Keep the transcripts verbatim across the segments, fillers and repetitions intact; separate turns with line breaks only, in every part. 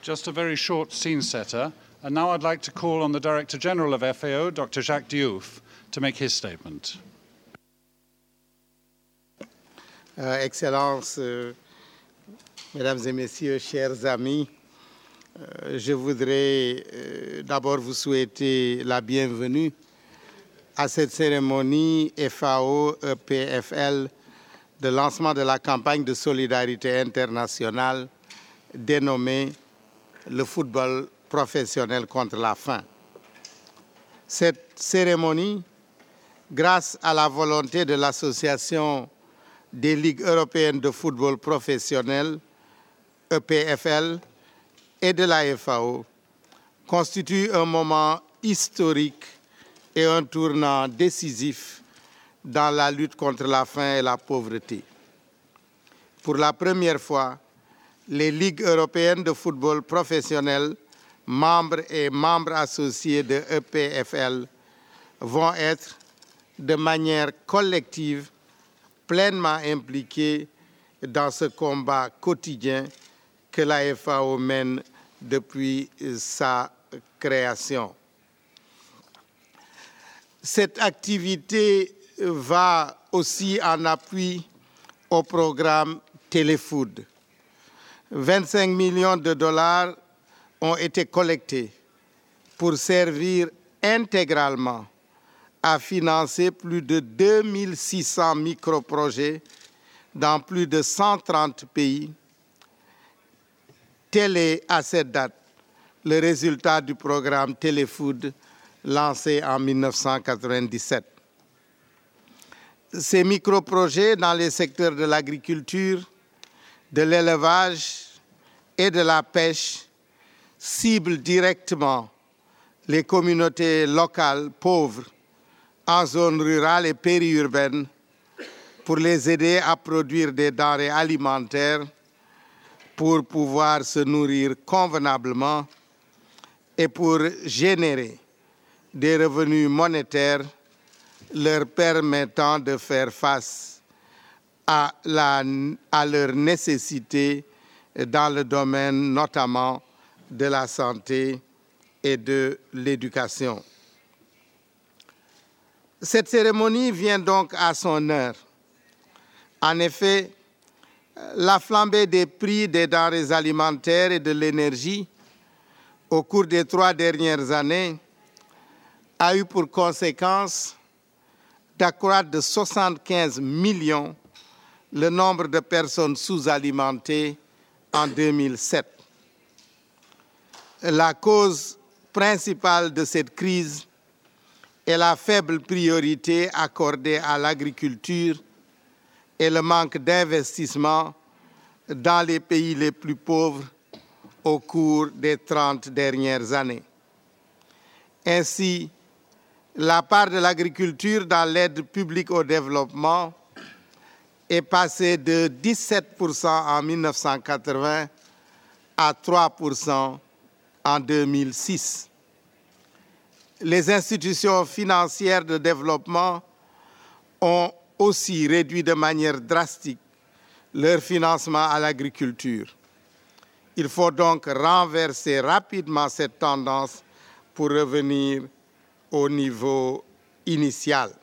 Just a very short scene setter. And now I'd like to call on the Director General of F A O, Doctor Jacques Diouf, to make his statement.
Euh, Excellences, euh, Mesdames et Messieurs, chers amis, euh, je voudrais euh, d'abord vous souhaiter la bienvenue à cette cérémonie F A O E P F L de lancement de la campagne de solidarité internationale dénommée le football professionnel contre la faim. Cette cérémonie, grâce à la volonté de l'Association des ligues européennes de football professionnel, E P F L, et de la F A O, constitue un moment historique et un tournant décisif dans la lutte contre la faim et la pauvreté. Pour la première fois, les ligues européennes de football professionnel, membres et membres associés de E P F L, vont être de manière collective pleinement impliqués dans ce combat quotidien que la F A O mène depuis sa création. Cette activité va aussi en appui au programme Téléfood. vingt-cinq millions de dollars ont été collectés pour servir intégralement à financer plus de deux mille six cents microprojets dans plus de cent trente pays. Tel est, à cette date, le résultat du programme Téléfood lancé en mille neuf cent quatre-vingt-dix-sept. Ces microprojets dans les secteurs de l'agriculture, de l'élevage et de la pêche ciblent directement les communautés locales pauvres en zone rurale et périurbaine pour les aider à produire des denrées alimentaires pour pouvoir se nourrir convenablement et pour générer des revenus monétaires leur permettant de faire face à, la, à leurs nécessités dans le domaine notamment de la santé et de l'éducation. Cette cérémonie vient donc à son heure. En effet, la flambée des prix des denrées alimentaires et de l'énergie au cours des trois dernières années a eu pour conséquence d'accroître de soixante-quinze millions le nombre de personnes sous-alimentées en deux mille sept. La cause principale de cette crise est la faible priorité accordée à l'agriculture et le manque d'investissement dans les pays les plus pauvres au cours des trente dernières années. Ainsi, la part de l'agriculture dans l'aide publique au développement est passée de dix-sept pour cent en mille neuf cent quatre-vingts à trois pour cent en deux mille six. Les institutions financières de développement ont aussi réduit de manière drastique leur financement à l'agriculture. Il faut donc renverser rapidement cette tendance pour revenir au niveau initial.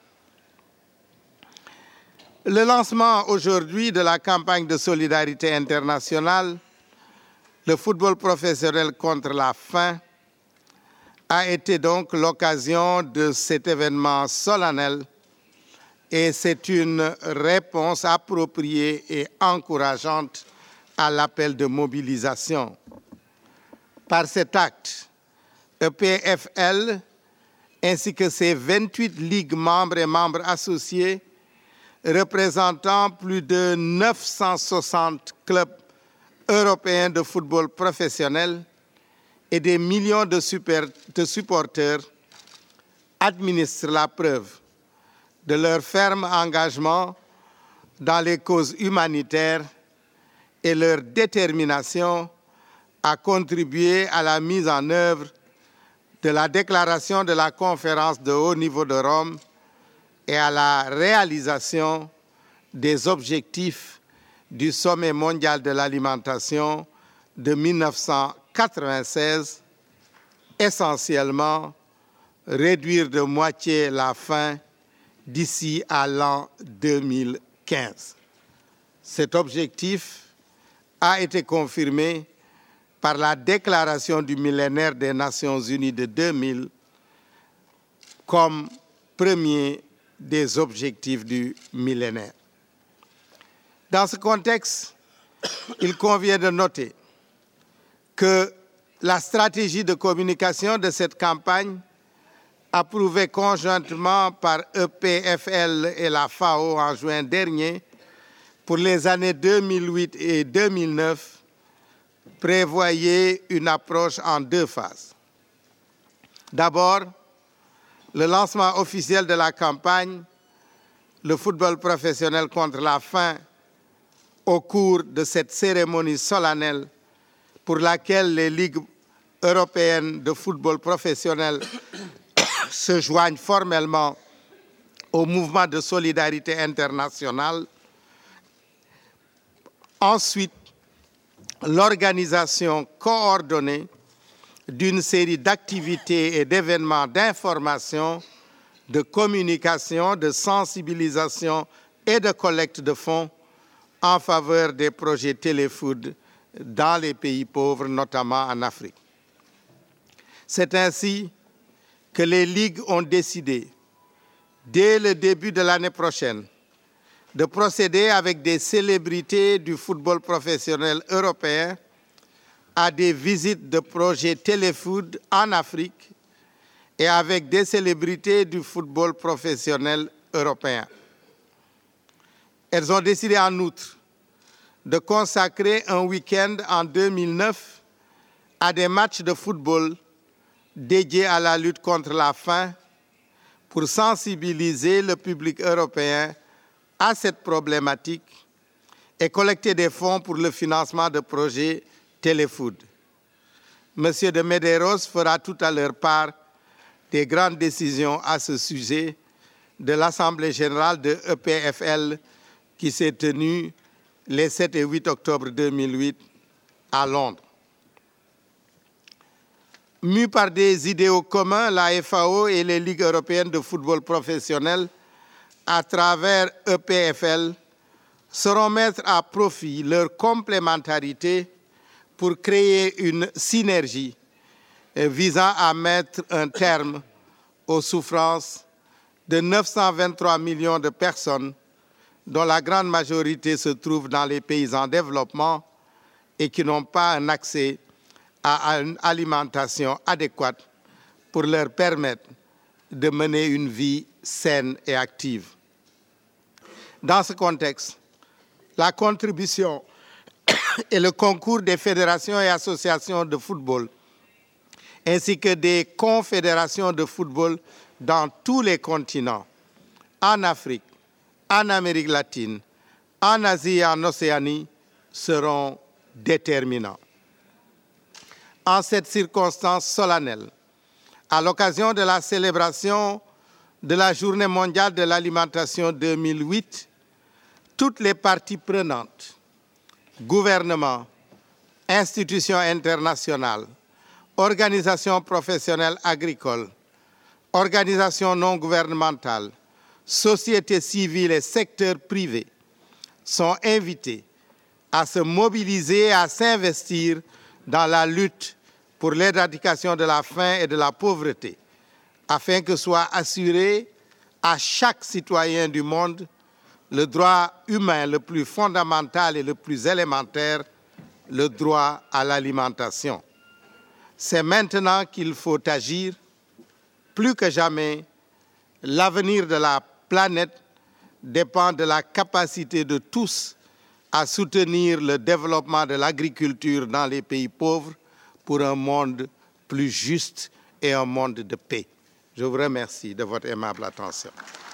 Le lancement aujourd'hui de la campagne de solidarité internationale, le football professionnel contre la faim, a été donc l'occasion de cet événement solennel et c'est une réponse appropriée et encourageante à l'appel de mobilisation. Par cet acte, E P F L ainsi que ses vingt-huit ligues membres et membres associés représentant plus de neuf cent soixante clubs européens de football professionnel et des millions de, super, de supporters administrent la preuve de leur ferme engagement dans les causes humanitaires et leur détermination à contribuer à la mise en œuvre de la déclaration de la conférence de haut niveau de Rome et à la réalisation des objectifs du sommet mondial de l'alimentation de mille neuf cent quatre-vingt-seize, essentiellement réduire de moitié la faim d'ici à l'an deux mille quinze. Cet objectif a été confirmé par la déclaration du millénaire des Nations Unies de deux mille comme premier des objectifs du millénaire. Dans ce contexte, il convient de noter que la stratégie de communication de cette campagne, approuvée conjointement par E P F L et la F A O en juin dernier, pour les années deux mille huit et deux mille neuf, prévoyait une approche en deux phases. D'abord, le lancement officiel de la campagne, le football professionnel contre la faim, au cours de cette cérémonie solennelle pour laquelle les ligues européennes de football professionnel se joignent formellement au mouvement de solidarité internationale. Ensuite, l'organisation coordonnée d'une série d'activités et d'événements d'information, de communication, de sensibilisation et de collecte de fonds en faveur des projets Téléfood dans les pays pauvres, notamment en Afrique. C'est ainsi que les ligues ont décidé, dès le début de l'année prochaine, de procéder avec des célébrités du football professionnel européen à des visites de projets Téléfood en Afrique et avec des célébrités du football professionnel européen. Elles ont décidé en outre de consacrer un week-end en deux mille neuf à des matchs de football dédiés à la lutte contre la faim pour sensibiliser le public européen à cette problématique et collecter des fonds pour le financement de projets Téléfood. Monsieur de Medeiros fera tout à l'heure part des grandes décisions à ce sujet de l'Assemblée générale de E P F L qui s'est tenue les sept et huit octobre deux mille huit à Londres. Mus par des idéaux communs, la F A O et les ligues européennes de football professionnel, à travers E P F L, sauront mettre à profit leur complémentarité pour créer une synergie visant à mettre un terme aux souffrances de neuf cent vingt-trois millions de personnes, dont la grande majorité se trouve dans les pays en développement et qui n'ont pas un accès à une alimentation adéquate pour leur permettre de mener une vie saine et active. Dans ce contexte, la contribution et le concours des fédérations et associations de football, ainsi que des confédérations de football dans tous les continents, en Afrique, en Amérique latine, en Asie et en Océanie, seront déterminants. En cette circonstance solennelle, à l'occasion de la célébration de la Journée mondiale de l'alimentation deux mille huit, toutes les parties prenantes, gouvernements, institutions internationales, organisations professionnelles agricoles, organisations non gouvernementales, sociétés civiles et secteurs privés sont invités à se mobiliser et à s'investir dans la lutte pour l'éradication de la faim et de la pauvreté, afin que soit assuré à chaque citoyen du monde le droit humain le plus fondamental et le plus élémentaire, le droit à l'alimentation. C'est maintenant qu'il faut agir. Plus que jamais, l'avenir de la planète dépend de la capacité de tous à soutenir le développement de l'agriculture dans les pays pauvres pour un monde plus juste et un monde de paix. Je vous remercie de votre aimable attention.